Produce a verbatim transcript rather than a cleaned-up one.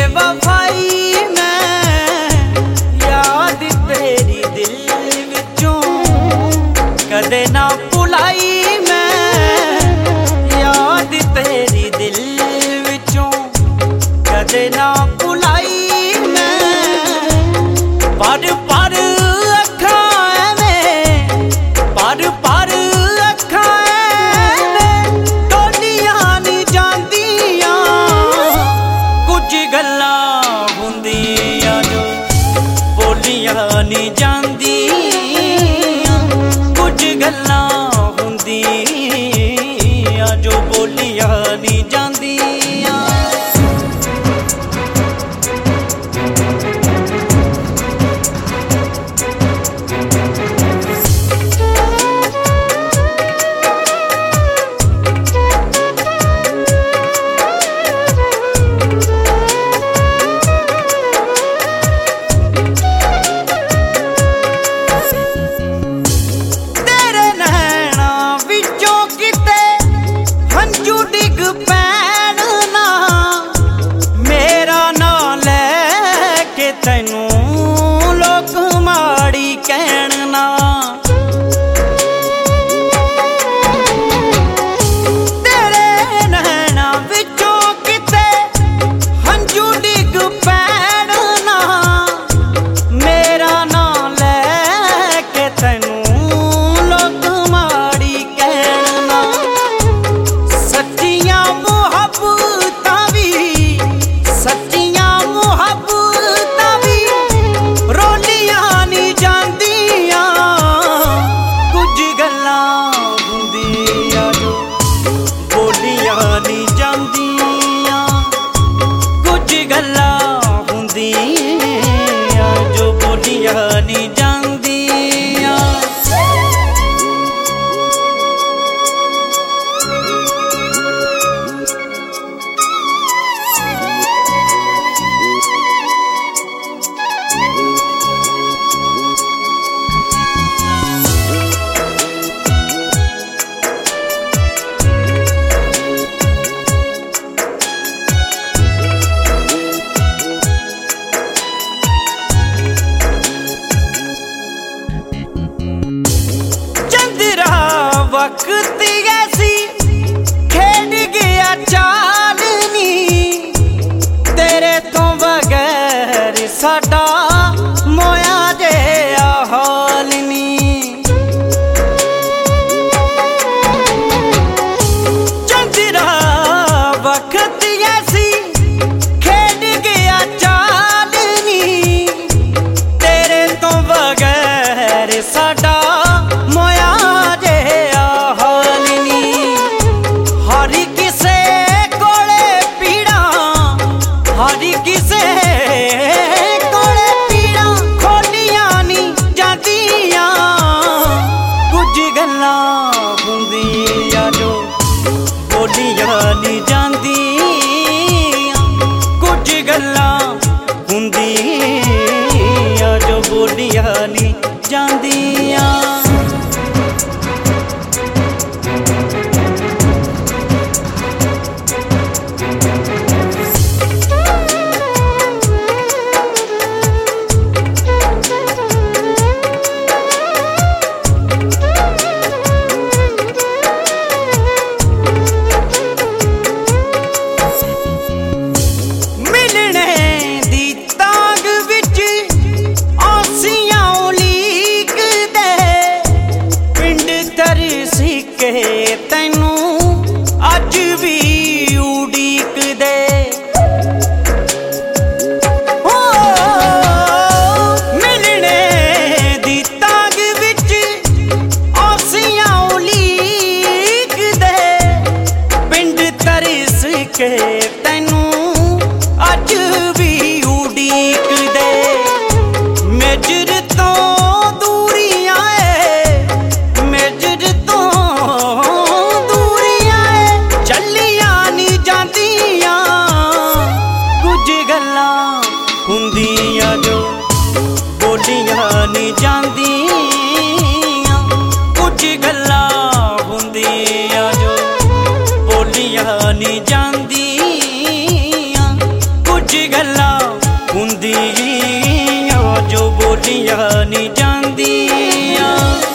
बेवफाई मैं याद तेरी दिल विचों कदे ना भुलाई मैं याद तेरी दिल विचों कदे ना भुलाई मैं पर पर अखां में पर पर अखां में टोलियां नहीं जांदियां कुछ गल्लां हुंदियां जो बोलियां नहीं जांदियां कुछ गल्लां हुंदियां जो बोलियां नहीं जांदियां। वक्त ऐसी खेड गया चालनी तेरे तो बगैर साडा मोया जिहा हाल नी चंदरा वक्त ऐसी खेड गया चालनी तेरे तो बगैर साडा मोया हरी किसे कोले पीड़ा खोलियां नहीं जांदियां कुछ गल्लां हुंदियां जो बोलियां नहीं जांदियां कुछ गल्लां हुंदियां जो बोलियां नहीं जांदियां। तैनू अज भी उड़ीक दे ओ मिलने दी तांग विच आसियां उलीक दे पिंड तरस के तैनू अज भी उड़ीक दे मेजर तो दूरियां मेजर तो हुंदियां जो बोलियां नहीं जांदियां कुछ गल्लां हुंदियां जो बोलियां नहीं जांदियां कुछ गल्लां हुंदियां जो बोलियां नहीं जांदियां।